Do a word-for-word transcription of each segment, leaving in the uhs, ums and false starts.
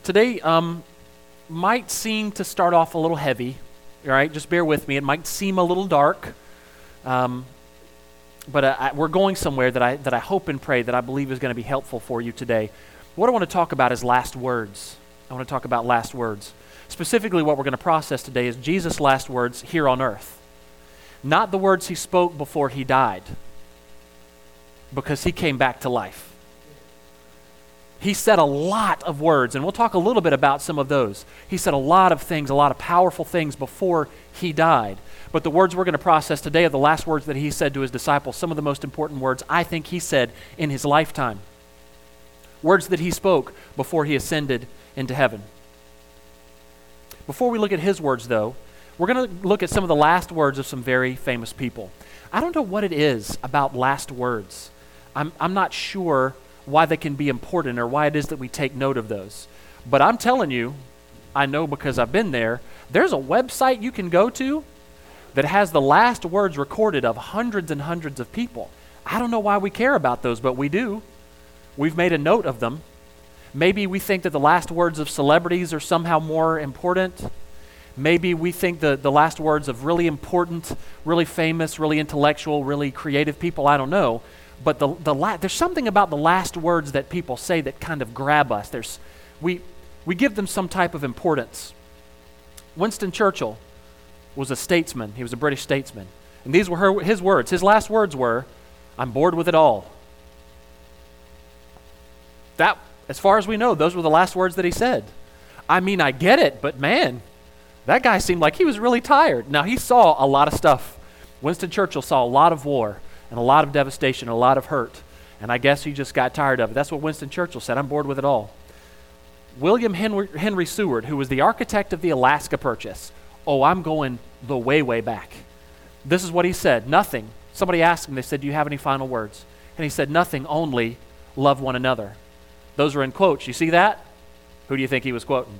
Today um, might seem to start off a little heavy, all right? Just bear with me. It might seem a little dark, um, but uh, I, we're going somewhere that I that I hope and pray that I believe is going to be helpful for you today. What I want to talk about is last words. I want to talk about last words. Specifically, what we're going to process today is Jesus' last words here on earth. Not the words he spoke before he died, because he came back to life. He said a lot of words, and we'll talk a little bit about some of those. He said a lot of things, a lot of powerful things before he died. But the words we're going to process today are the last words that he said to his disciples, some of the most important words I think he said in his lifetime. Words that he spoke before he ascended into heaven. Before we look at his words, though, we're going to look at some of the last words of some very famous people. I don't know what it is about last words. I'm, I'm not sure why they can be important or why it is that we take note of those. But I'm telling you, I know because I've been there, there's a website you can go to that has the last words recorded of hundreds and hundreds of people. I don't know why we care about those, but we do. We've made a note of them. Maybe we think that the last words of celebrities are somehow more important. Maybe we think the, the last words of really important, really famous, really intellectual, really creative people. I don't know. But the the la- there's something about the last words that people say that kind of grab us. There's we we give them some type of importance. Winston Churchill was a statesman. He was a British statesman. And these were her, his words. His last words were, "I'm bored with it all." That, as far as we know, those were the last words that he said. I mean, I get it, but man, that guy seemed like he was really tired. Now, he saw a lot of stuff. Winston Churchill saw a lot of war and a lot of devastation, and a lot of hurt. And I guess he just got tired of it. That's what Winston Churchill said, "I'm bored with it all." William Henry, Henry Seward, who was the architect of the Alaska Purchase, oh, I'm going the way, way back. This is what he said, nothing. Somebody asked him, they said, "Do you have any final words?" And he said, "Nothing, only love one another." Those are in quotes. You see that? Who do you think he was quoting?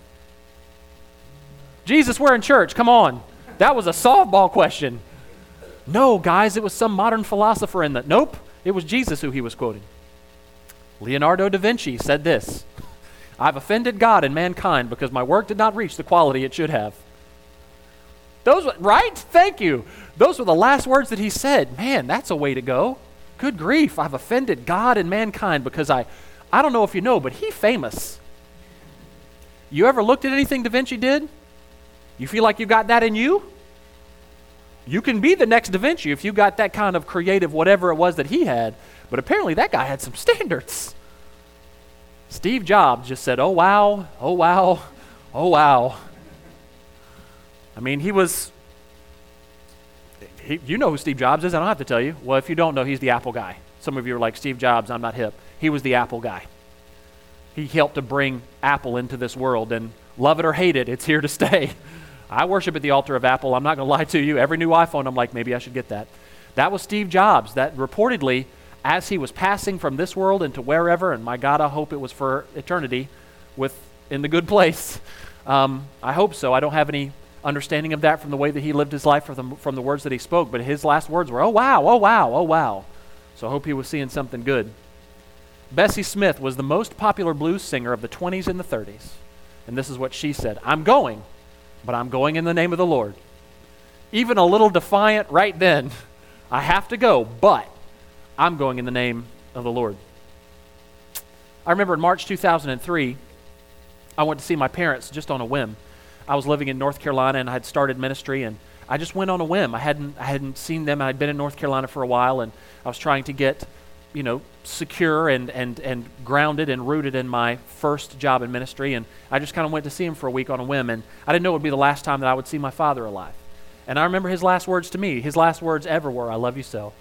Jesus, we're in church. Come on. That was a softball question. No, guys, it was some modern philosopher in that. Nope, it was Jesus who he was quoting. Leonardo da Vinci said this, "I've offended God and mankind because my work did not reach the quality it should have." Those were, right? Thank you. Those were the last words that he said. Man, that's a way to go. Good grief, I've offended God and mankind because I, I don't know if you know, but he's famous. You ever looked at anything Da Vinci did? You feel like you got that in you? You can be the next Da Vinci if you got that kind of creative whatever it was that he had, but apparently that guy had some standards. Steve Jobs just said, "Oh wow, oh wow, oh wow." I mean, he was, he, you know who Steve Jobs is, I don't have to tell you. Well, if you don't know, he's the Apple guy. Some of you are like, "Steve Jobs, I'm not hip." He was the Apple guy. He helped to bring Apple into this world, and love it or hate it, it's here to stay. I worship at the altar of Apple. I'm not going to lie to you. Every new iPhone, I'm like, maybe I should get that. That was Steve Jobs. That reportedly, as he was passing from this world into wherever, and my God, I hope it was for eternity, with in the good place. Um, I hope so. I don't have any understanding of that from the way that he lived his life, from the, from the words that he spoke. But his last words were, "Oh wow, oh wow, oh wow." So I hope he was seeing something good. Bessie Smith was the most popular blues singer of the twenties and the thirties. And this is what she said, "I'm going, but I'm going in the name of the Lord." Even a little defiant right then. I have to go, but I'm going in the name of the Lord. I remember in March two thousand three, I went to see my parents just on a whim. I was living in North Carolina and I had started ministry, and I just went on a whim. I hadn't I hadn't seen them. I'd been in North Carolina for a while, and I was trying to get, you know, secure and and and grounded and rooted in my first job in ministry. And I just kind of went to see him for a week on a whim, and I didn't know it would be the last time that I would see my father alive. And I remember his last words to me. His last words ever were, "I love you so."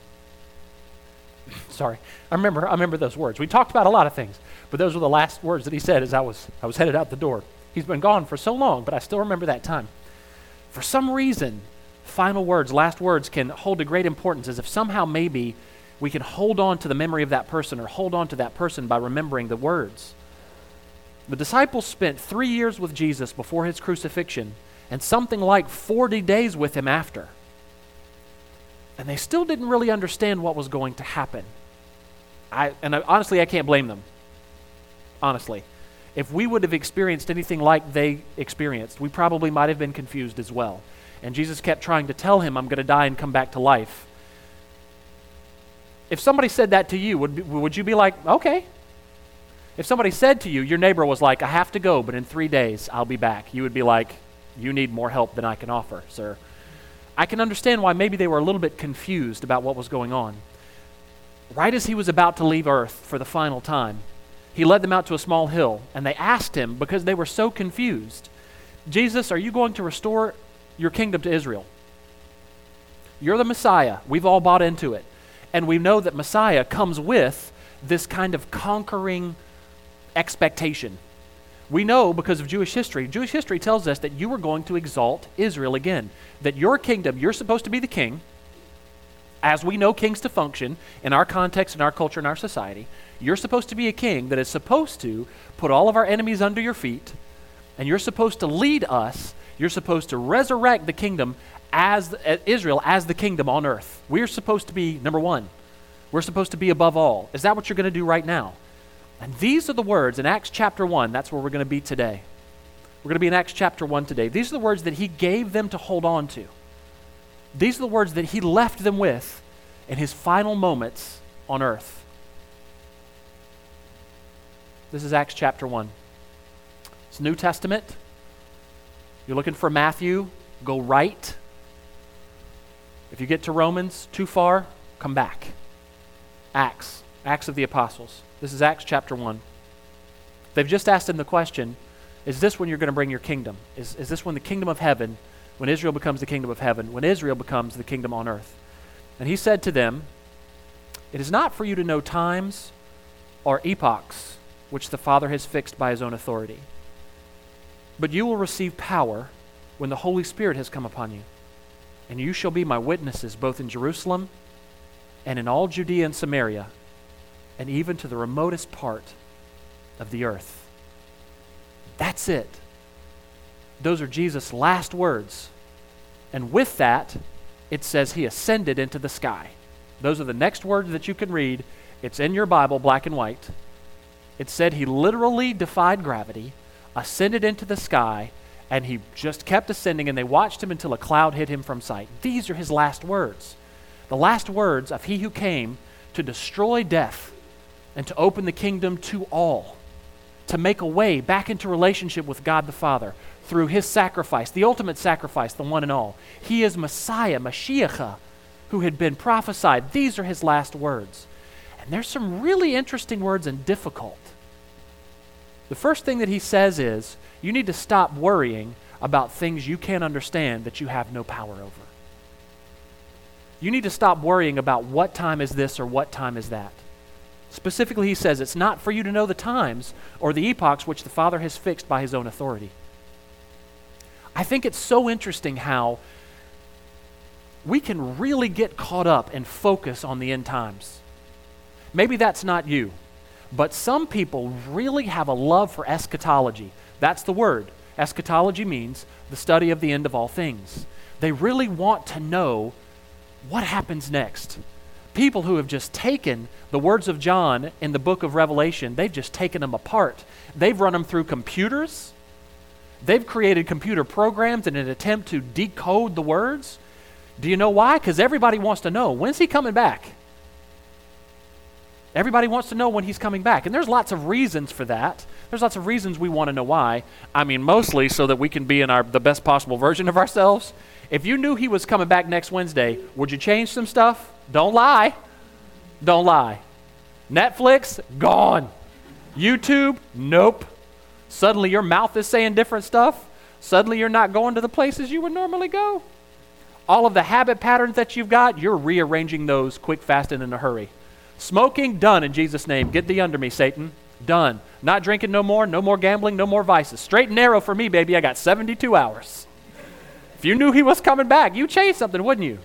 Sorry, I remember. I remember those words. We talked about a lot of things, but those were the last words that he said as I was I was headed out the door. He's been gone for so long, but I still remember that time. For some reason, final words, last words can hold a great importance, as if somehow maybe we can hold on to the memory of that person or hold on to that person by remembering the words. The disciples spent three years with Jesus before his crucifixion and something like forty days with him after. And they still didn't really understand what was going to happen. I, and I, honestly, I can't blame them. Honestly. if we would have experienced anything like they experienced, we probably might have been confused as well. And Jesus kept trying to tell him, I'm going to die and come back to life. If somebody said that to you, would, would you be like, okay? If somebody said to you, your neighbor was like, I have to go, but in three days I'll be back, you would be like, you need more help than I can offer, sir. I can understand why maybe they were a little bit confused about what was going on. Right as he was about to leave earth for the final time, he led them out to a small hill, and they asked him, because they were so confused, Jesus, are you going to restore your kingdom to Israel? You're the Messiah. We've all bought into it. And we know that Messiah comes with this kind of conquering expectation. We know because of Jewish history, Jewish history tells us that you are going to exalt Israel again, that your kingdom, you're supposed to be the king, as we know kings to function in our context, in our culture, in our society. You're supposed to be a king that is supposed to put all of our enemies under your feet, and you're supposed to lead us. You're supposed to resurrect the kingdom as uh, Israel as the kingdom on earth. We're supposed to be number one. We're supposed to be above all. Is that what you're going to do right now? And these are the words in Acts chapter one. That's where we're going to be today. We're going to be in Acts chapter one today. These are the words that he gave them to hold on to. These are the words that he left them with in his final moments on earth. This is Acts chapter one. It's New Testament. You're looking for Matthew, go right. If you get to Romans too far, come back. Acts, Acts of the Apostles. This is Acts chapter one. They've just asked him the question, is this when you're going to bring your kingdom? Is, is this when the kingdom of heaven, when Israel becomes the kingdom of heaven, when Israel becomes the kingdom on earth? And he said to them, it is not for you to know times or epochs which the Father has fixed by his own authority, but you will receive power when the Holy Spirit has come upon you, and you shall be my witnesses both in Jerusalem and in all Judea and Samaria, and even to the remotest part of the earth. That's it. Those are Jesus' last words. And with that, it says he ascended into the sky. Those are the next words that you can read. It's in your Bible, black and white. It said he literally defied gravity, ascended into the sky, and he just kept ascending, and they watched him until a cloud hid him from sight. These are his last words. The last words of he who came to destroy death and to open the kingdom to all, to make a way back into relationship with God the Father through his sacrifice, the ultimate sacrifice, the one and all. He is Messiah, Mashiach, who had been prophesied. These are his last words. And there's some really interesting words and difficult. The first thing that he says is, you need to stop worrying about things you can't understand that you have no power over. You need to stop worrying about what time is this or what time is that. Specifically, he says it's not for you to know the times or the epochs which the Father has fixed by his own authority. I think it's so interesting how we can really get caught up and focus on the end times. Maybe that's not you, but some people really have a love for eschatology. That's the word. Eschatology means the study of the end of all things. They really want to know what happens next. People who have just taken the words of John in the book of Revelation, they've just taken them apart. They've run them through computers. They've created computer programs in an attempt to decode the words. Do you know why? Because everybody wants to know, when's he coming back? Everybody wants to know when he's coming back. And there's lots of reasons for that. There's lots of reasons we want to know why. I mean, mostly so that we can be in our the best possible version of ourselves. If you knew he was coming back next Wednesday, would you change some stuff? Don't lie. Don't lie. Netflix, gone. YouTube, nope. Suddenly your mouth is saying different stuff. Suddenly you're not going to the places you would normally go. All of the habit patterns that you've got, you're rearranging those quick, fast, and in a hurry. Smoking, done in Jesus' name. Get thee under me, Satan. Done. Not drinking no more, no more gambling, no more vices. Straight and narrow for me, baby. I got seventy-two hours. If you knew he was coming back, you'd change something, wouldn't you?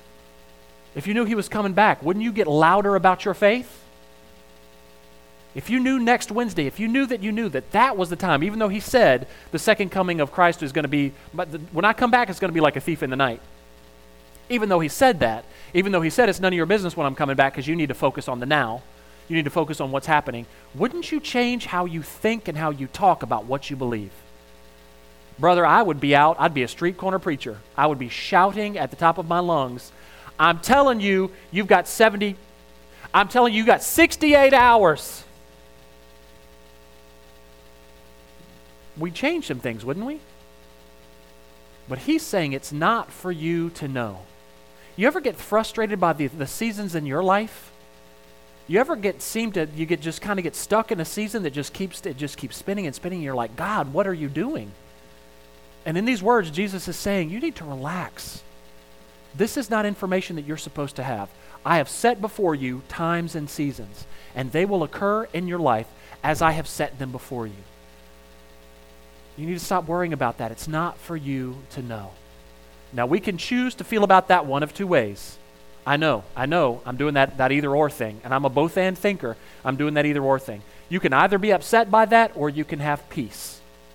If you knew he was coming back, wouldn't you get louder about your faith? If you knew next Wednesday, if you knew that you knew that that was the time, even though he said the second coming of Christ is going to be, but the, when I come back, it's going to be like a thief in the night. Even though he said that, even though he said it's none of your business when I'm coming back because you need to focus on the now, You need to focus on what's happening. Wouldn't you change how you think and how you talk about what you believe? Brother, I would be out. I'd be a street corner preacher. I would be shouting at the top of my lungs, I'm telling you, you've got seventy, I'm telling you, you got sixty-eight hours. We'd change some things, wouldn't we? But he's saying it's not for you to know. You ever get frustrated by the, the seasons in your life? You ever get seem to you get just kind of get stuck in a season that just keeps it just keeps spinning and spinning, and you're like, God, what are you doing? And in these words, Jesus is saying, you need to relax. This is not information that you're supposed to have. I have set before you times and seasons, and they will occur in your life as I have set them before you. You need to stop worrying about that. It's not for you to know. Now, we can choose to feel about that one of two ways. I know, I know, I'm doing that, that either or thing, and I'm a both and thinker. I'm doing that either or thing. You can either be upset by that or you can have peace.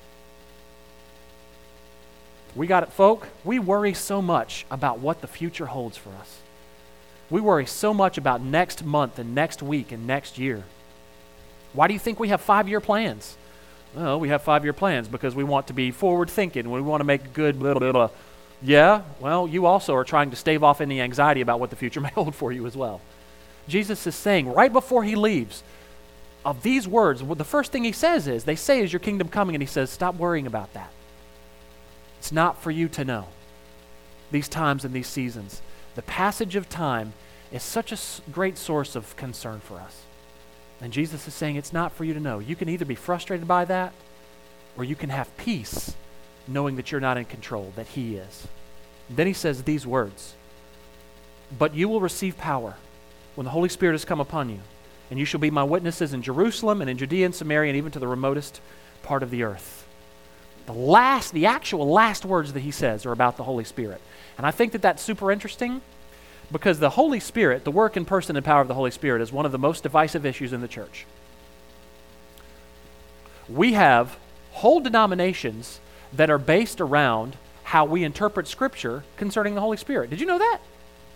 We got it, folk. We worry so much about what the future holds for us. We worry so much about next month and next week and next year. Why do you think we have five-year plans? Well, we have five-year plans because we want to be forward-thinking. We want to make good little bit of, yeah, well, you also are trying to stave off any anxiety about what the future may hold for you as well. Jesus is saying right before he leaves, of these words, well, the first thing he says is, they say, is your kingdom coming? And he says, stop worrying about that. It's not for you to know these times and these seasons. The passage of time is such a great source of concern for us. And Jesus is saying it's not for you to know. You can either be frustrated by that or you can have peace knowing that you're not in control, that he is. And then he says these words, but you will receive power when the Holy Spirit has come upon you, and you shall be my witnesses in Jerusalem and in Judea and Samaria and even to the remotest part of the earth. The last, the actual last words that he says are about the Holy Spirit. And I think that that's super interesting because the Holy Spirit, the work and person and power of the Holy Spirit is one of the most divisive issues in the church. We have whole denominations that are based around how we interpret Scripture concerning the Holy Spirit. Did you know that?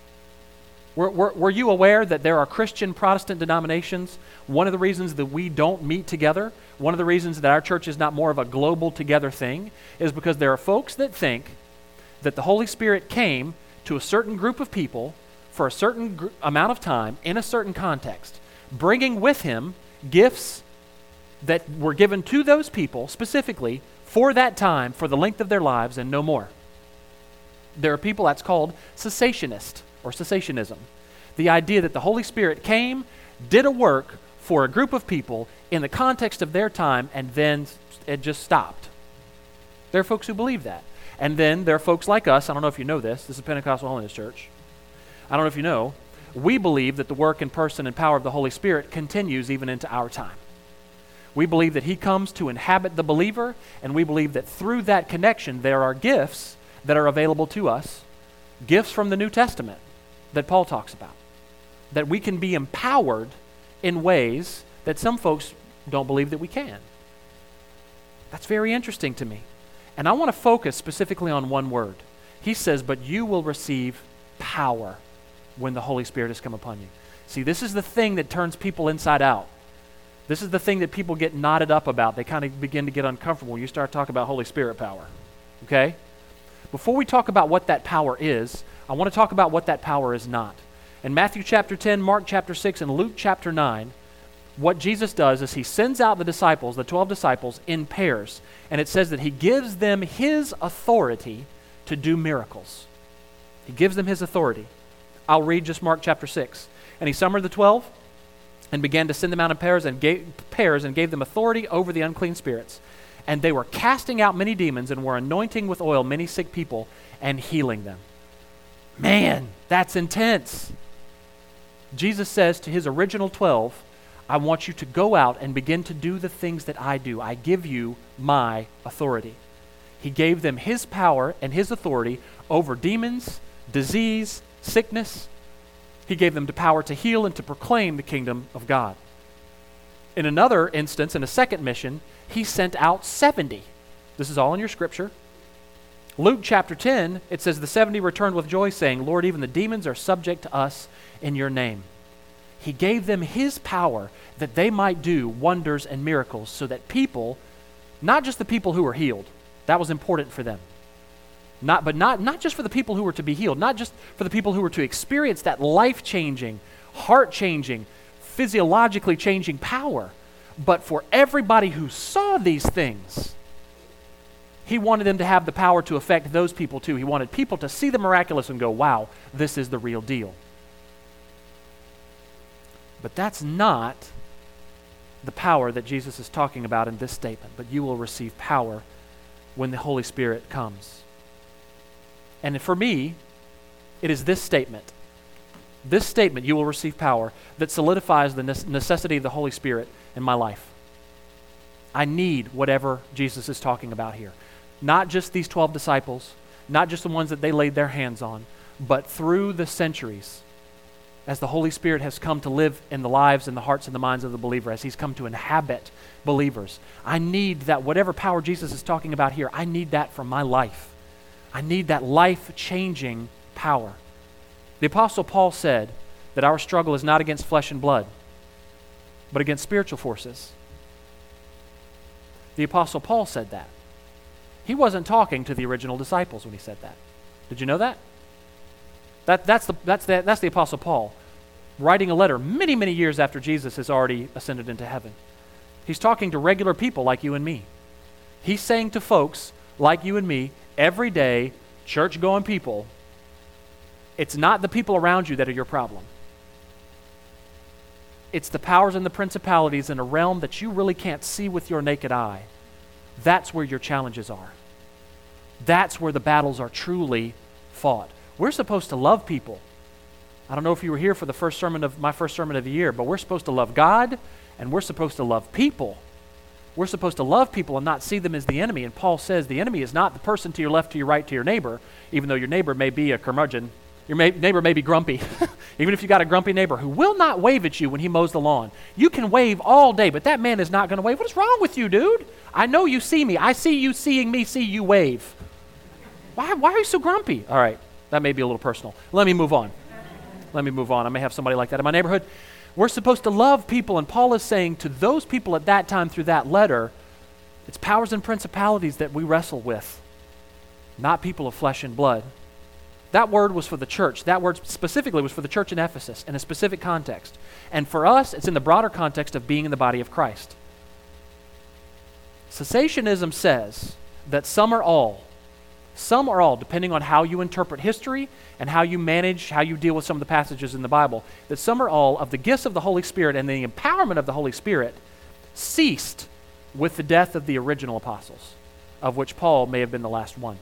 Were, were, were you aware that there are Christian Protestant denominations? One of the reasons that we don't meet together, one of the reasons that our church is not more of a global together thing, is because there are folks that think that the Holy Spirit came to a certain group of people for a certain gr- amount of time in a certain context, bringing with him gifts that were given to those people specifically for that time, for the length of their lives, and no more. There are people that's called cessationist or cessationism. The idea that the Holy Spirit came, did a work for a group of people in the context of their time, and then it just stopped. There are folks who believe that. And then there are folks like us, I don't know if you know this, this is Pentecostal Holiness Church. I don't know if you know, we believe that the work and person and power of the Holy Spirit continues even into our time. We believe that he comes to inhabit the believer, and we believe that through that connection there are gifts that are available to us, gifts from the New Testament that Paul talks about, that we can be empowered in ways that some folks don't believe that we can. That's very interesting to me. And I want to focus specifically on one word. He says, but you will receive power when the Holy Spirit has come upon you. See, this is the thing that turns people inside out. This is the thing that people get knotted up about. They kind of begin to get uncomfortable when you start talking about Holy Spirit power. Okay? Before we talk about what that power is, I want to talk about what that power is not. In Matthew chapter ten, Mark chapter six, and Luke chapter nine, what Jesus does is he sends out the disciples, the twelve disciples, in pairs. And it says that he gives them his authority to do miracles. He gives them his authority. I'll read just Mark chapter six. And he summoned the twelve and began to send them out in pairs and gave, pairs and gave them authority over the unclean spirits. And they were casting out many demons and were anointing with oil many sick people and healing them. Man, that's intense. Jesus says to his original twelve, I want you to go out and begin to do the things that I do. I give you my authority. He gave them his power and his authority over demons, disease, sickness. He gave them the power to heal and to proclaim the kingdom of God. In another instance, in a second mission, he sent out seventy. This is all in your scripture. Luke chapter ten, it says, the seventy returned with joy, saying, Lord, even the demons are subject to us in your name. He gave them his power that they might do wonders and miracles so that people, not just the people who were healed, that was important for them. Not, but not, not just for the people who were to be healed, not just for the people who were to experience that life-changing, heart-changing, physiologically changing power, but for everybody who saw these things. He wanted them to have the power to affect those people too. He wanted people to see the miraculous and go, wow, this is the real deal. But that's not the power that Jesus is talking about in this statement. But you will receive power when the Holy Spirit comes. And for me, it is this statement, this statement, you will receive power, that solidifies the necessity of the Holy Spirit in my life. I need whatever Jesus is talking about here. Not just these twelve disciples, not just the ones that they laid their hands on, but through the centuries, as the Holy Spirit has come to live in the lives and the hearts and the minds of the believer, as he's come to inhabit believers. I need that, whatever power Jesus is talking about here, I need that for my life. I need that life-changing power. The Apostle Paul said that our struggle is not against flesh and blood, but against spiritual forces. The Apostle Paul said that. He wasn't talking to the original disciples when he said that. Did you know that? That that's the that's the that's the Apostle Paul writing a letter many, many years after Jesus has already ascended into heaven. He's talking to regular people like you and me. He's saying to folks like you and me, everyday church-going people, it's not the people around you that are your problem. It's the powers and the principalities in a realm that you really can't see with your naked eye. That's where your challenges are. That's where the battles are truly fought. We're supposed to love people. I don't know if you were here for the first sermon of my first sermon of the year, but we're supposed to love God and we're supposed to love people. We're supposed to love people and not see them as the enemy. And Paul says the enemy is not the person to your left, to your right, to your neighbor, even though your neighbor may be a curmudgeon. Your ma- neighbor may be grumpy. Even if you got a grumpy neighbor who will not wave at you when he mows the lawn. You can wave all day, but that man is not going to wave. What is wrong with you, dude? I know you see me. I see you seeing me see you wave. Why, why are you so grumpy? All right, that may be a little personal. Let me move on. Let me move on. I may have somebody like that in my neighborhood. We're supposed to love people, and Paul is saying to those people at that time through that letter, it's powers and principalities that we wrestle with, not people of flesh and blood. That word was for the church. That word specifically was for the church in Ephesus in a specific context. And for us, it's in the broader context of being in the body of Christ. Cessationism says that some or all, some or all, depending on how you interpret history and how you manage, how you deal with some of the passages in the Bible, that some or all of the gifts of the Holy Spirit and the empowerment of the Holy Spirit ceased with the death of the original apostles, of which Paul may have been the last one.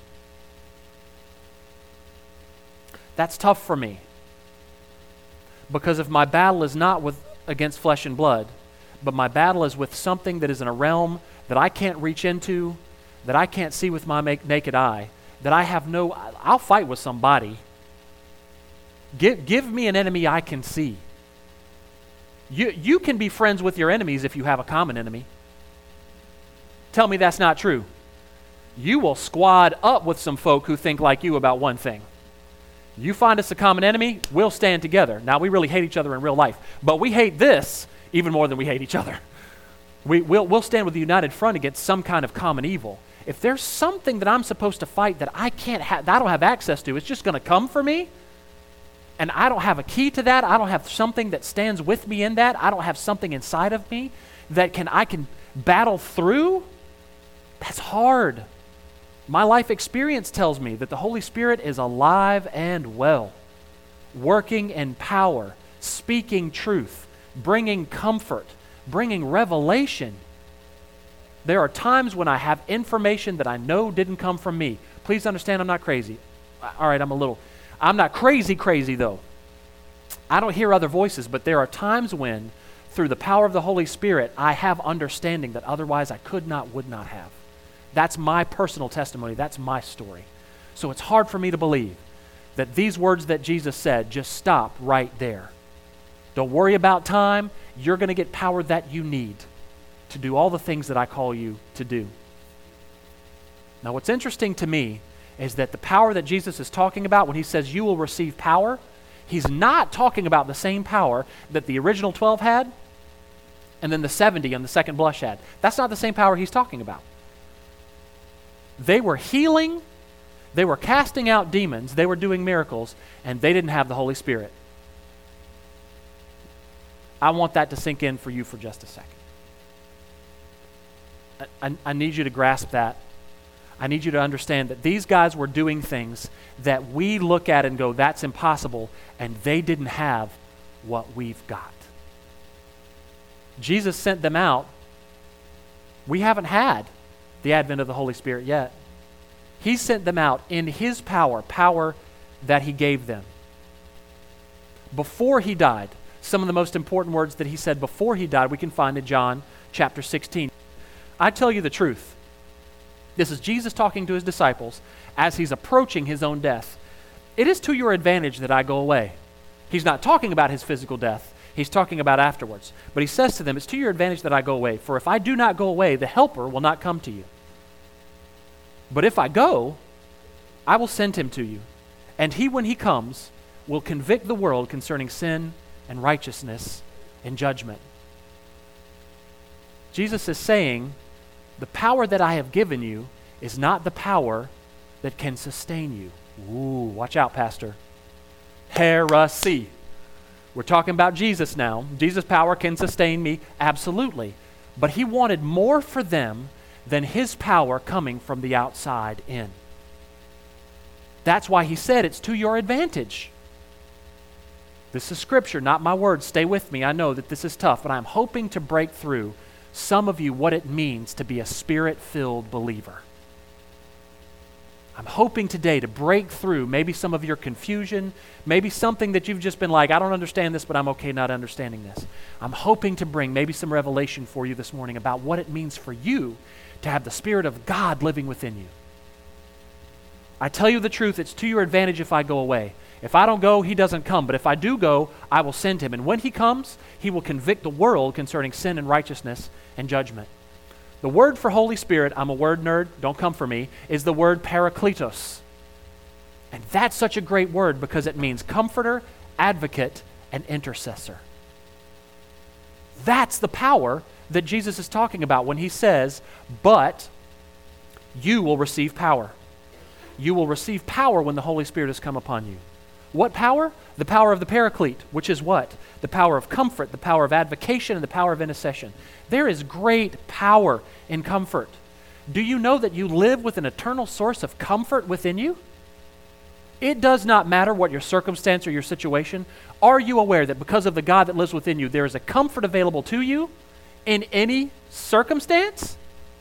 That's tough for me, because if my battle is not with against flesh and blood, but my battle is with something that is in a realm that I can't reach into, that I can't see with my make, naked eye, that I have no, I'll fight with somebody. Give, give me an enemy I can see. You, you can be friends with your enemies if you have a common enemy. Tell me that's not true. You will squad up with some folk who think like you about one thing. You find us a common enemy, we'll stand together. Now, we really hate each other in real life, but we hate this even more than we hate each other. We, we'll, we'll stand with a united front against some kind of common evil. If there's something that I'm supposed to fight that I can't have, that I don't have access to, it's just going to come for me, and I don't have a key to that, I don't have something that stands with me in that, I don't have something inside of me that can I can battle through, that's hard. My life experience tells me that the Holy Spirit is alive and well, working in power, speaking truth, bringing comfort, bringing revelation. There are times when I have information that I know didn't come from me. Please understand, I'm not crazy. All right, I'm a little, I'm not crazy crazy though. I don't hear other voices, but there are times when, through the power of the Holy Spirit, I have understanding that otherwise I could not, would not have. That's my personal testimony. That's my story. So it's hard for me to believe that these words that Jesus said just stop right there. Don't worry about time. You're going to get power that you need to do all the things that I call you to do. Now, what's interesting to me is that the power that Jesus is talking about when he says you will receive power, He's not talking about the same power that the original twelve had and then the seventy on the second blush had. That's not the same power he's talking about. They were healing, they were casting out demons, they were doing miracles, and they didn't have the Holy Spirit. I want that to sink in for you for just a second. I, I, I need you to grasp that. I need you to understand that these guys were doing things that we look at and go, that's impossible, and they didn't have what we've got. Jesus sent them out. We haven't had the advent of the Holy Spirit yet. He sent them out in His power, power that He gave them. Before He died, some of the most important words that He said before He died, we can find in John chapter sixteen. I tell you the truth. This is Jesus talking to His disciples as He's approaching His own death. It is to your advantage that I go away. He's not talking about His physical death. He's talking about afterwards. But He says to them, it's to your advantage that I go away. For if I do not go away, the Helper will not come to you. But if I go, I will send Him to you. And He, when He comes, will convict the world concerning sin and righteousness and judgment. Jesus is saying, the power that I have given you is not the power that can sustain you. Ooh, watch out, Pastor. Heresy. We're talking about Jesus now. Jesus' power can sustain me, absolutely. But He wanted more for them than His power coming from the outside in. That's why He said it's to your advantage. This is Scripture, not my words. Stay with me. I know that this is tough, but I'm hoping to break through some of you what it means to be a Spirit-filled believer. I'm hoping today to break through maybe some of your confusion, maybe something that you've just been like, I don't understand this, but I'm okay not understanding this. I'm hoping to bring maybe some revelation for you this morning about what it means for you to have the Spirit of God living within you. I tell you the truth, it's to your advantage if I go away. If I don't go, He doesn't come. But if I do go, I will send Him. And when He comes, He will convict the world concerning sin and righteousness and judgment. The word for Holy Spirit, I'm a word nerd, don't come for me, is the word parakletos. And that's such a great word because it means comforter, advocate, and intercessor. That's the power that Jesus is talking about when He says, but you will receive power. You will receive power when the Holy Spirit has come upon you. What power? The power of the Paraclete, which is what? The power of comfort, the power of advocation, and the power of intercession. There is great power in comfort. Do you know that you live with an eternal source of comfort within you? It does not matter what your circumstance or your situation. Are you aware that because of the God that lives within you, there is a comfort available to you in any circumstance?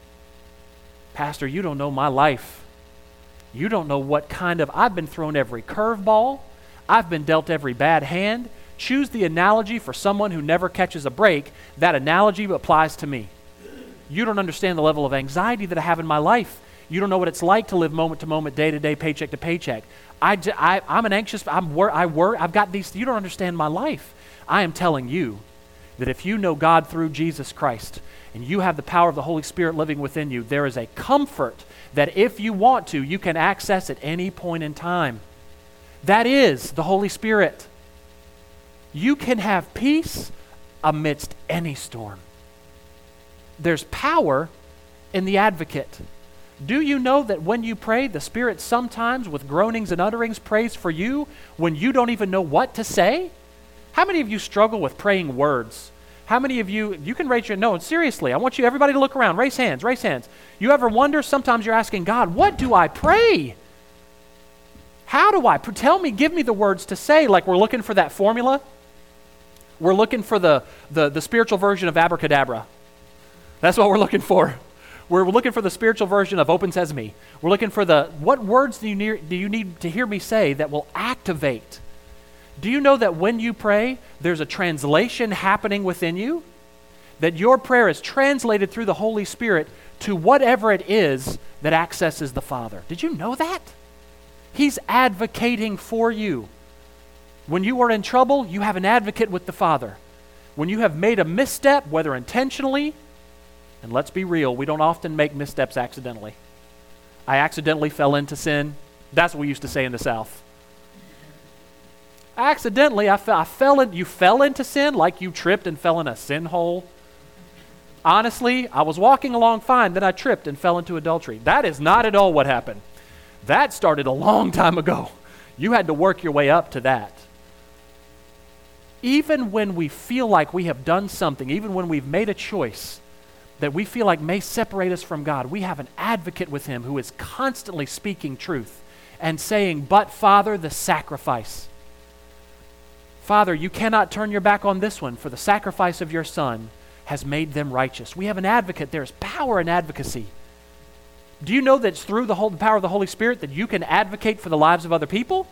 Pastor, you don't know my life. You don't know what kind of, I've been thrown every curveball. I've been dealt every bad hand. Choose the analogy for someone who never catches a break. That analogy applies to me. You don't understand the level of anxiety that I have in my life. You don't know what it's like to live moment to moment, day to day, paycheck to paycheck. I, I, I'm an anxious, I'm wor- I worry, I've got these, you don't understand my life. I am telling you that if you know God through Jesus Christ and you have the power of the Holy Spirit living within you, there is a comfort that if you want to, you can access at any point in time. That is the Holy Spirit. You can have peace amidst any storm. There's power in the advocate. Do you know that when you pray, the Spirit sometimes with groanings and utterings prays for you when you don't even know what to say? How many of you struggle with praying words? How many of you, you can raise your, no, seriously, I want you, everybody to look around. Raise hands, raise hands. You ever wonder, sometimes you're asking God, what do I pray? How do I, tell me, give me the words to say, like we're looking for that formula. We're looking for the, the, the spiritual version of abracadabra. That's what we're looking for. We're looking for the spiritual version of open sesame. We're looking for the, what words do you need, do you need to hear me say that will activate? Do you know that when you pray, there's a translation happening within you? That your prayer is translated through the Holy Spirit to whatever it is that accesses the Father. Did you know that? He's advocating for you. When you are in trouble, you have an advocate with the Father. When you have made a misstep, whether intentionally, and let's be real, we don't often make missteps accidentally. I accidentally fell into sin. That's what we used to say in the South. Accidentally, I, fe- I fell in, you fell into sin like you tripped and fell in a sin hole. Honestly, I was walking along fine, then I tripped and fell into adultery. That is not at all what happened. That started a long time ago. You had to work your way up to that. Even when we feel like we have done something, even when we've made a choice that we feel like may separate us from God, we have an advocate with him who is constantly speaking truth and saying, but Father, the sacrifice. Father, you cannot turn your back on this one, for the sacrifice of your Son has made them righteous. We have an advocate. There's power in advocacy. Do you know that it's through the, whole, the power of the Holy Spirit that you can advocate for the lives of other people?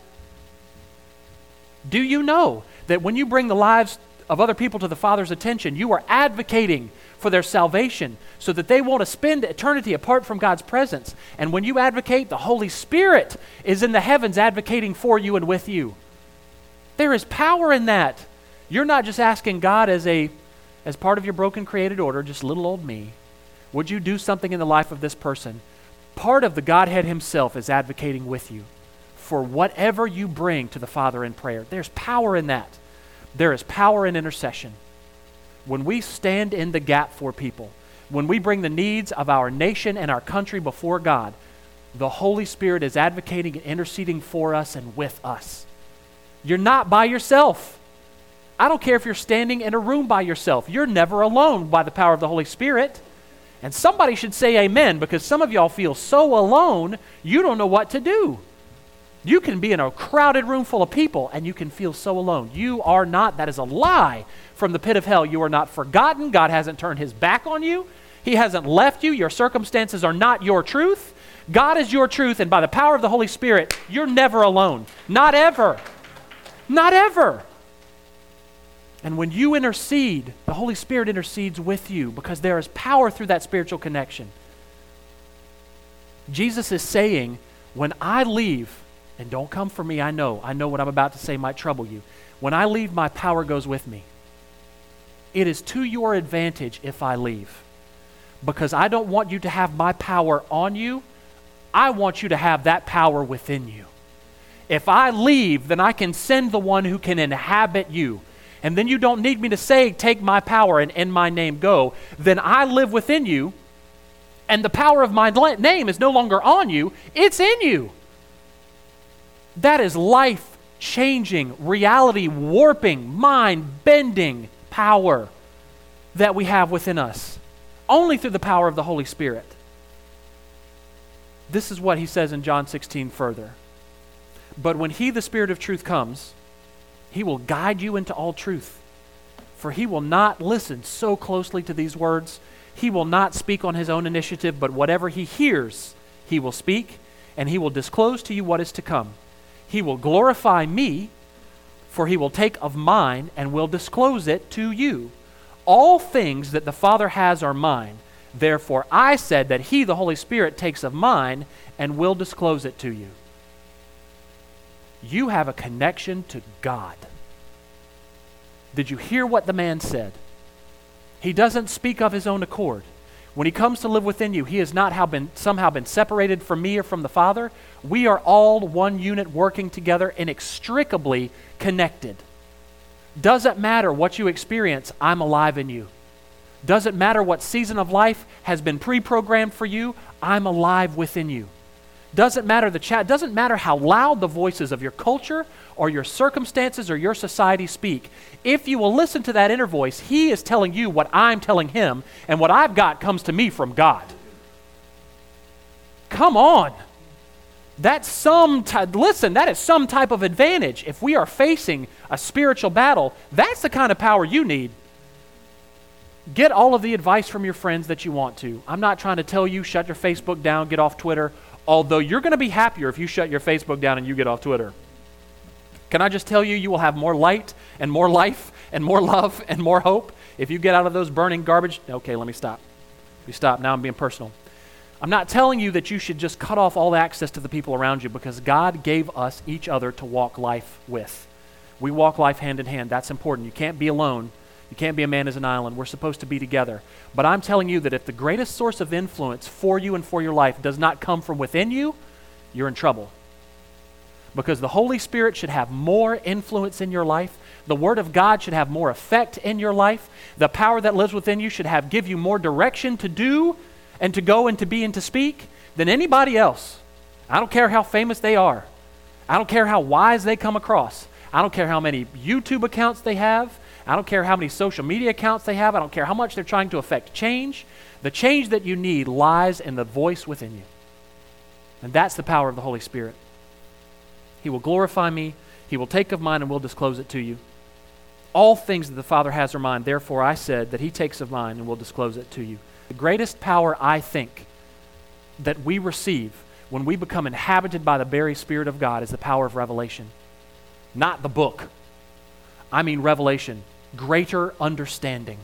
Do you know that when you bring the lives of other people to the Father's attention, you are advocating for their salvation so that they won't spend eternity apart from God's presence? And when you advocate, the Holy Spirit is in the heavens advocating for you and with you. There is power in that. You're not just asking God as a as part of your broken created order, just little old me, would you do something in the life of this person? Part of the Godhead himself is advocating with you for whatever you bring to the Father in prayer. There's power in that. There is power in intercession. When we stand in the gap for people, when we bring the needs of our nation and our country before God, the Holy Spirit is advocating and interceding for us and with us. You're not by yourself. I don't care if you're standing in a room by yourself. You're never alone by the power of the Holy Spirit. And somebody should say amen, because some of y'all feel so alone, you don't know what to do. You can be in a crowded room full of people and you can feel so alone. You are not. That is a lie from the pit of hell. You are not forgotten. God hasn't turned his back on you. He hasn't left you. Your circumstances are not your truth. God is your truth, and by the power of the Holy Spirit, you're never alone. Not ever. Not ever. And when you intercede, the Holy Spirit intercedes with you because there is power through that spiritual connection. Jesus is saying, when I leave, and don't come for me, I know, I know what I'm about to say might trouble you. When I leave, my power goes with me. It is to your advantage if I leave, because I don't want you to have my power on you. I want you to have that power within you. If I leave, then I can send the one who can inhabit you. And then you don't need me to say, take my power and in my name go. Then I live within you, and the power of my name is no longer on you, it's in you. That is life-changing, reality-warping, mind-bending power that we have within us, only through the power of the Holy Spirit. This is what he says in John sixteen further. But when he, the Spirit of truth, comes, he will guide you into all truth. For he will not listen so closely to these words. He will not speak on his own initiative, but whatever he hears, he will speak, and he will disclose to you what is to come. He will glorify me, for he will take of mine and will disclose it to you. All things that the Father has are mine. Therefore I said that he, the Holy Spirit, takes of mine and will disclose it to you. You have a connection to God. Did you hear what the man said? He doesn't speak of his own accord. When he comes to live within you, he has not how been, somehow been separated from me or from the Father. We are all one unit working together, inextricably connected. Doesn't matter what you experience, I'm alive in you. Doesn't matter what season of life has been pre-programmed for you, I'm alive within you. Doesn't matter the chat, doesn't matter how loud the voices of your culture or your circumstances or your society speak. If you will listen to that inner voice, he is telling you what I'm telling him, and what I've got comes to me from God. Come on. That's some ty- listen, that is some type of advantage. If we are facing a spiritual battle, that's the kind of power you need. Get all of the advice from your friends that you want to. I'm not trying to tell you shut your Facebook down, get off Twitter. Although you're going to be happier if you shut your Facebook down and you get off Twitter. Can I just tell you, you will have more light and more life and more love and more hope if you get out of those burning garbage. Okay, let me stop. Let me stop. Now I'm being personal. I'm not telling you that you should just cut off all access to the people around you, because God gave us each other to walk life with. We walk life hand in hand. That's important. You can't be alone. You can't be a man as an island. We're supposed to be together. But I'm telling you that if the greatest source of influence for you and for your life does not come from within you, you're in trouble. because the Holy Spirit should have more influence in your life. The Word of God should have more effect in your life. The power that lives within you should have give you more direction to do and to go and to be and to speak than anybody else. I don't care how famous they are. I don't care how wise they come across. I don't care how many YouTube accounts they have. I don't care how many social media accounts they have. I don't care how much they're trying to affect change. The change that you need lies in the voice within you. And that's the power of the Holy Spirit. He will glorify me. He will take of mine and will disclose it to you. All things that the Father has are mine. Therefore I said that he takes of mine and will disclose it to you. The greatest power, I think, that we receive when we become inhabited by the very Spirit of God is the power of revelation. Not the book. I mean revelation. Greater understanding.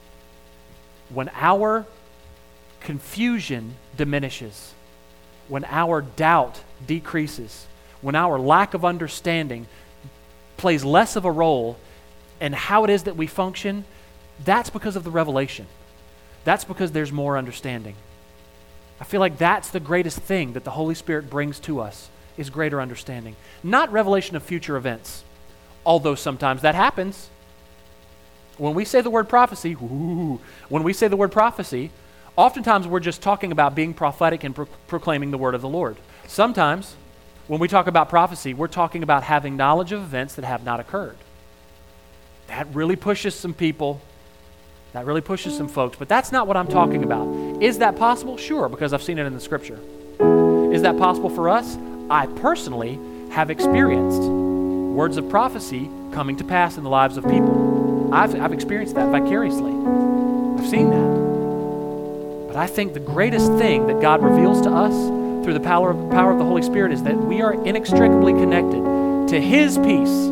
When our confusion diminishes, when our doubt decreases, when our lack of understanding plays less of a role in how it is that we function, that's because of the revelation. That's because there's more understanding. I feel like that's the greatest thing that the Holy Spirit brings to us, is greater understanding. Not revelation of future events, although sometimes that happens. When we say the word prophecy, ooh, when we say the word prophecy, oftentimes we're just talking about being prophetic and pro- proclaiming the word of the Lord. Sometimes, when we talk about prophecy, we're talking about having knowledge of events that have not occurred. That really pushes some people. That really pushes some folks, but that's not what I'm talking about. Is that possible? Sure, because I've seen it in the Scripture. Is that possible for us? I personally have experienced words of prophecy coming to pass in the lives of people. I've, I've experienced that vicariously. I've seen that. But I think the greatest thing that God reveals to us through the power of, power of the Holy Spirit is that we are inextricably connected to His peace.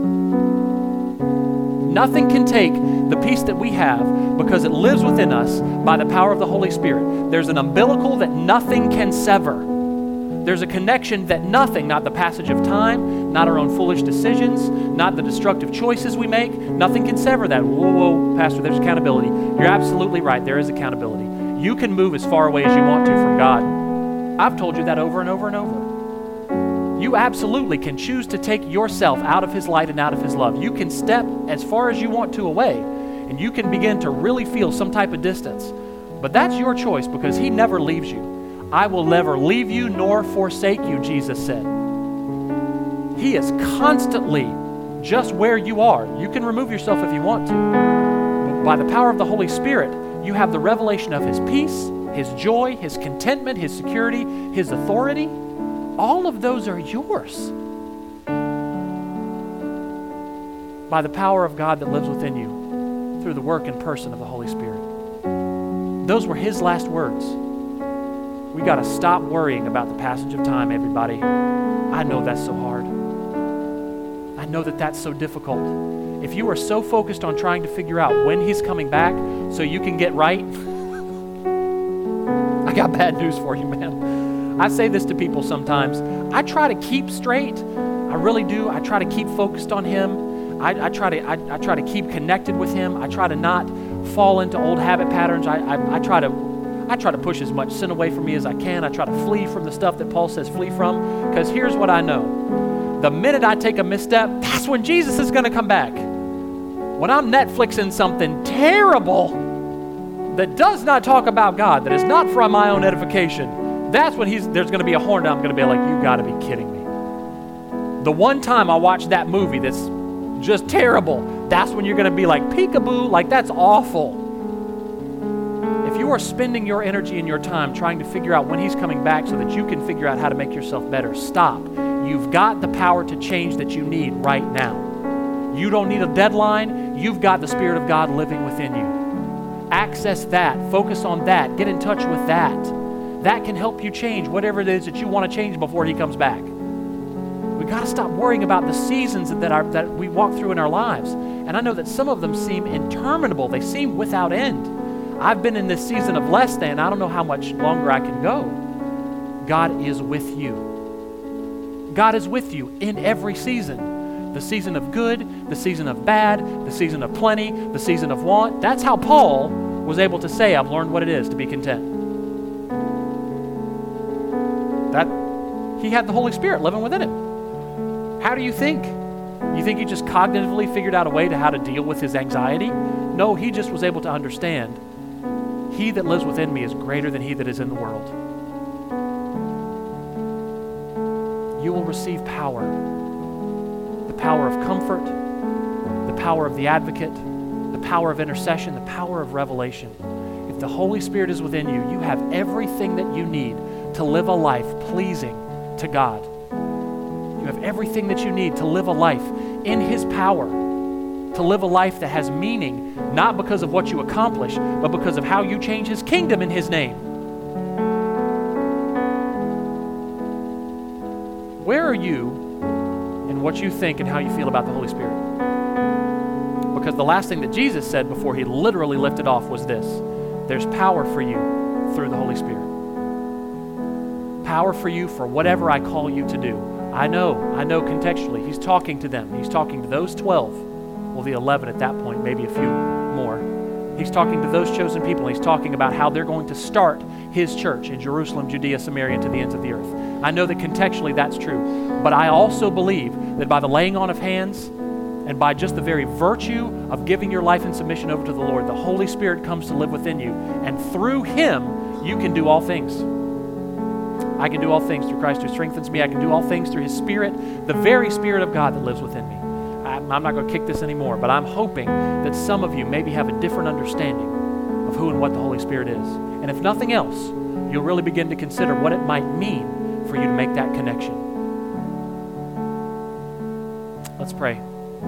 Nothing can take the peace that we have because it lives within us by the power of the Holy Spirit. There's an umbilical that nothing can sever. There's a connection that nothing, not the passage of time, not our own foolish decisions, not the destructive choices we make, nothing can sever that. Whoa, whoa, Pastor, there's accountability. You're absolutely right. There is accountability. You can move as far away as you want to from God. I've told you that over and over and over. You absolutely can choose to take yourself out of His light and out of His love. You can step as far as you want to away, and you can begin to really feel some type of distance. But that's your choice because He never leaves you. I will never leave you nor forsake you, Jesus said. He is constantly just where you are. You can remove yourself if you want to. But by the power of the Holy Spirit, you have the revelation of His peace, His joy, His contentment, His security, His authority. All of those are yours by the power of God that lives within you through the work and person of the Holy Spirit. Those were His last words. We got to stop worrying about the passage of time, everybody. I know that's so hard. I know that that's so difficult. If you are so focused on trying to figure out when He's coming back so you can get right, I got bad news for you, man. I say this to people sometimes. I try to keep straight. I really do. I try to keep focused on Him. I, I try to I, I try to keep connected with Him. I try to not fall into old habit patterns. I, I, I try to I try to push as much sin away from me as I can. I try to flee from the stuff that Paul says flee from. Because here's what I know. The minute I take a misstep, that's when Jesus is going to come back. When I'm Netflixing something terrible that does not talk about God, that is not for my own edification, that's when he's, there's going to be a horn and I'm going to be like, you got to be kidding me. The one time I watch that movie that's just terrible, that's when you're going to be like, peekaboo, like that's awful. If you are spending your energy and your time trying to figure out when He's coming back so that you can figure out how to make yourself better, stop. You've got the power to change that you need right now. You don't need a deadline. You've got the Spirit of God living within you. Access that. Focus on that. Get in touch with that. That can help you change whatever it is that you want to change before He comes back. We've got to stop worrying about the seasons that, are, that we walk through in our lives. And I know that some of them seem interminable. They seem without end. I've been in this season of less than. I don't know how much longer I can go. God is with you. God is with you in every season. The season of good, the season of bad, the season of plenty, the season of want. That's how Paul was able to say, I've learned what it is to be content. That he had the Holy Spirit living within him. How do you think? You think he just cognitively figured out a way to how to deal with his anxiety? No, he just was able to understand, he that lives within me is greater than he that is in the world. You will receive power. The power of comfort, the power of the advocate, the power of intercession, the power of revelation. If the Holy Spirit is within you, you have everything that you need to live a life pleasing to God. You have everything that you need to live a life in His power, to live a life that has meaning, not because of what you accomplish, but because of how you change His kingdom in His name. Where are you in what you think and how you feel about the Holy Spirit? Because the last thing that Jesus said before He literally lifted off was this: there's power for you through the Holy Spirit. Power for you for whatever I call you to do. I know, I know contextually, He's talking to them. He's talking to those twelve, well, the eleven at that point, maybe a few more. He's talking to those chosen people. He's talking about how they're going to start His church in Jerusalem, Judea, Samaria, and to the ends of the earth. I know that contextually that's true, but I also believe that by the laying on of hands and by just the very virtue of giving your life in submission over to the Lord, the Holy Spirit comes to live within you, and through Him, you can do all things. I can do all things through Christ who strengthens me. I can do all things through His Spirit, the very Spirit of God that lives within me. I'm, I'm not going to kick this anymore, but I'm hoping that some of you maybe have a different understanding of who and what the Holy Spirit is. And if nothing else, you'll really begin to consider what it might mean for you to make that connection. Let's pray.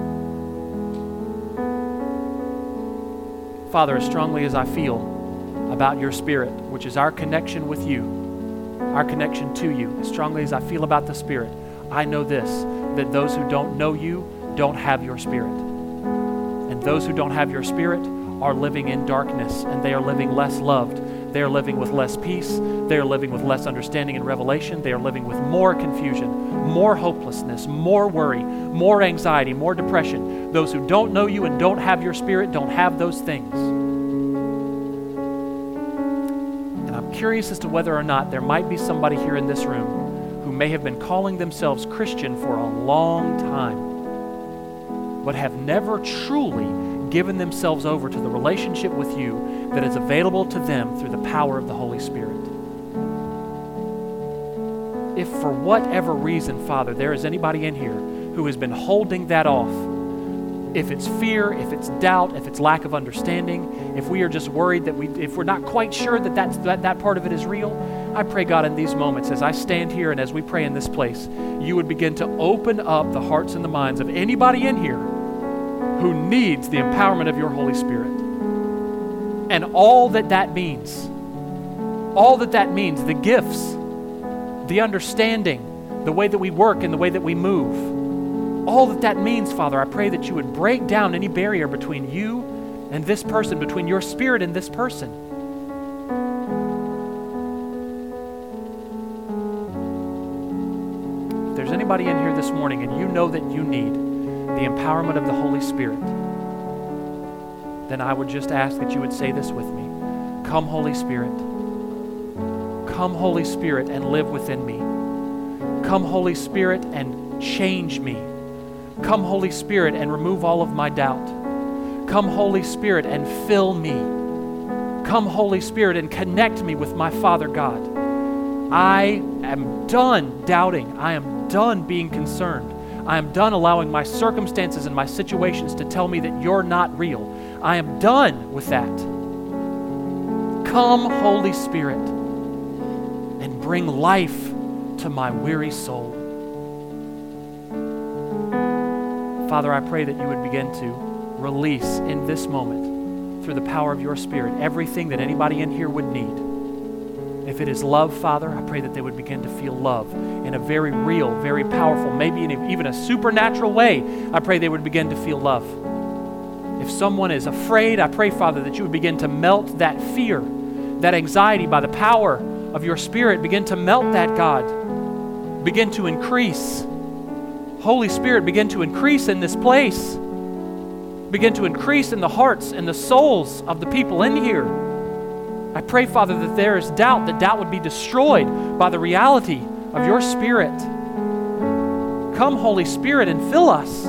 Father, as strongly as I feel about your Spirit, which is our connection with you, our connection to you, as strongly as I feel about the Spirit, I know this, that those who don't know you don't have your Spirit. And those who don't have your Spirit are living in darkness, and they are living less loved. They are living with less peace. They are living with less understanding and revelation. They are living with more confusion, more hopelessness, more worry, more anxiety, more depression. Those who don't know you and don't have your Spirit don't have those things. And I'm curious as to whether or not there might be somebody here in this room who may have been calling themselves Christian for a long time, but have never truly given themselves over to the relationship with you that is available to them through the power of the Holy Spirit. If for whatever reason, Father, there is anybody in here who has been holding that off, if it's fear, if it's doubt, if it's lack of understanding, if we are just worried that we, if we're not quite sure that that's, that, that part of it is real, I pray, God, in these moments, as I stand here and as we pray in this place, you would begin to open up the hearts and the minds of anybody in here who needs the empowerment of your Holy Spirit. And all that that means, all that that means, the gifts, the understanding, the way that we work and the way that we move, all that that means, Father, I pray that you would break down any barrier between you and this person, between your Spirit and this person. If there's anybody in here this morning and you know that you need the empowerment of the Holy Spirit, then I would just ask that you would say this with me. Come, Holy Spirit. Come, Holy Spirit, and live within me. Come, Holy Spirit, and change me. Come, Holy Spirit, and remove all of my doubt. Come, Holy Spirit, and fill me. Come, Holy Spirit, and connect me with my Father God. I am done doubting. I am done being concerned. I am done allowing my circumstances and my situations to tell me that you're not real. I am done with that. Come, Holy Spirit, and bring life to my weary soul. Father, I pray that you would begin to release in this moment, through the power of your Spirit, everything that anybody in here would need. If it is love, Father, I pray that they would begin to feel love in a very real, very powerful, maybe in a, even a supernatural way. I pray they would begin to feel love. If someone is afraid, I pray, Father, that you would begin to melt that fear, that anxiety by the power of your Spirit. Begin to melt that, God. Begin to increase. Holy Spirit, begin to increase in this place. Begin to increase in the hearts and the souls of the people in here. I pray, Father, that there is doubt, that doubt would be destroyed by the reality of your Spirit. Come, Holy Spirit, and fill us.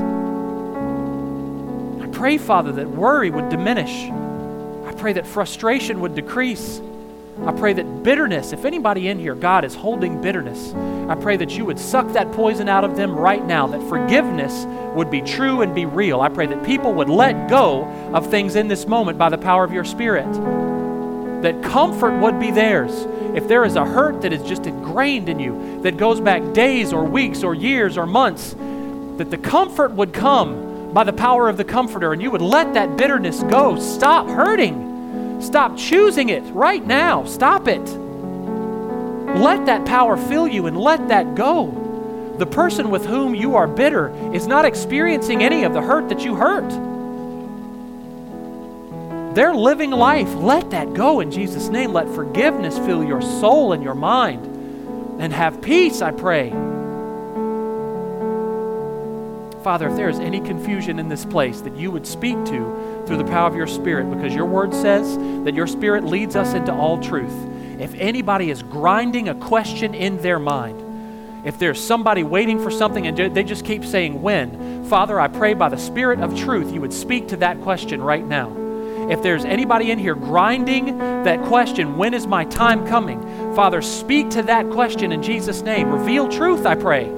I pray, Father, that worry would diminish. I pray that frustration would decrease. I pray that bitterness, if anybody in here, God, is holding bitterness, I pray that you would suck that poison out of them right now, that forgiveness would be true and be real. I pray that people would let go of things in this moment by the power of your Spirit, that comfort would be theirs. If there is a hurt that is just ingrained in you, that goes back days or weeks or years or months, that the comfort would come by the power of the Comforter, and you would let that bitterness go. Stop hurting. Stop choosing it right now. Stop it. Let that power fill you and let that go. The person with whom you are bitter is not experiencing any of the hurt that you hurt. They're living life. Let that go in Jesus' name. Let forgiveness fill your soul and your mind. And have peace, I pray. Father, if there is any confusion in this place, that you would speak to through the power of your Spirit, because your word says that your Spirit leads us into all truth. If anybody is grinding a question in their mind, if there's somebody waiting for something and they just keep saying when, Father, I pray by the Spirit of truth you would speak to that question right now. If there's anybody in here grinding that question, when is my time coming? Father, speak to that question in Jesus' name. Reveal truth, I pray.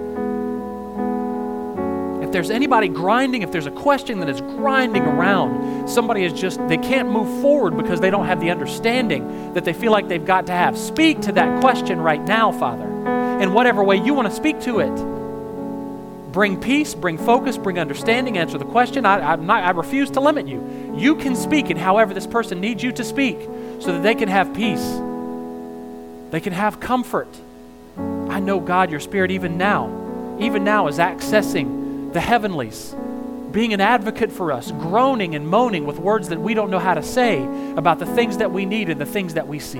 If there's anybody grinding, if there's a question that is grinding around, somebody is just, they can't move forward because they don't have the understanding that they feel like they've got to have. Speak to that question right now, Father, in whatever way you want to speak to it. Bring peace, bring focus, bring understanding, answer the question. I, I'm not, I refuse to limit you. You can speak in however this person needs you to speak so that they can have peace. They can have comfort. I know, God, your Spirit even now, even now is accessing the heavenlies, being an advocate for us, groaning and moaning with words that we don't know how to say about the things that we need and the things that we see.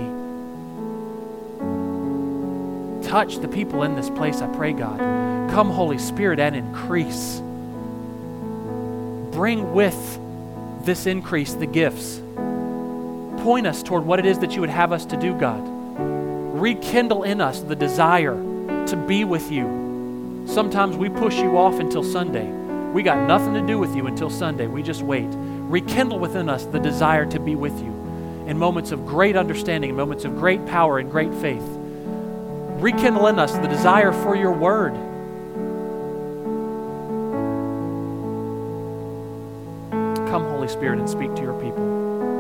Touch the people in this place, I pray, God. Come, Holy Spirit, and increase. Bring with this increase the gifts. Point us toward what it is that you would have us to do, God. Rekindle in us the desire to be with you. Sometimes we push you off until Sunday. We got nothing to do with you until Sunday. We just wait. Rekindle within us the desire to be with you in moments of great understanding, moments of great power and great faith. Rekindle in us the desire for your word. Come, Holy Spirit, and speak to your people.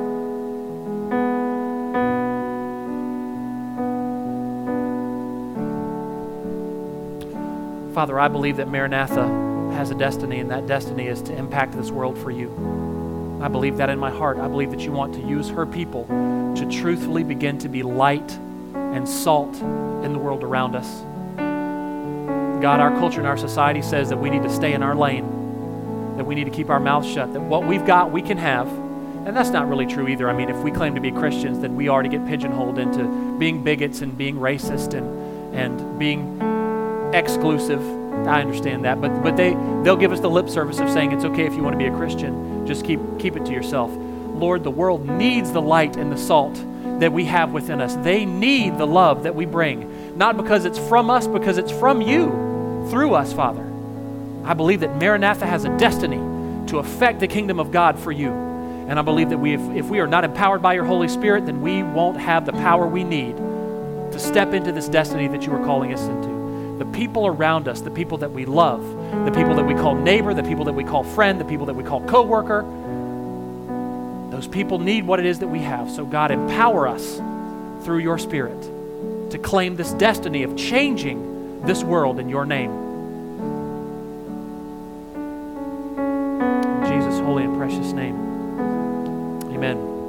Father, I believe that Maranatha has a destiny, and that destiny is to impact this world for you. I believe that in my heart. I believe that you want to use her people to truthfully begin to be light and salt in the world around us. God, our culture and our society says that we need to stay in our lane, that we need to keep our mouths shut, that what we've got we can have. And that's not really true either. I mean, if we claim to be Christians, then we are to get pigeonholed into being bigots and being racist and, and being exclusive. I understand that, but but they they'll give us the lip service of saying it's okay if you want to be a Christian, just keep keep it to yourself. Lord, the world needs the light and the salt that we have within us. They need the love that we bring, not because it's from us, because it's from you through us, Father. I believe that Maranatha has a destiny to affect the kingdom of God for you, and I believe that we if, if we are not empowered by your Holy Spirit, then we won't have the power we need to step into this destiny that you are calling us into. The people around us, the people that we love, the people that we call neighbor, the people that we call friend, the people that we call coworker, those people need what it is that we have. So God, empower us through your Spirit to claim this destiny of changing this world in your name. In Jesus' holy and precious name, amen.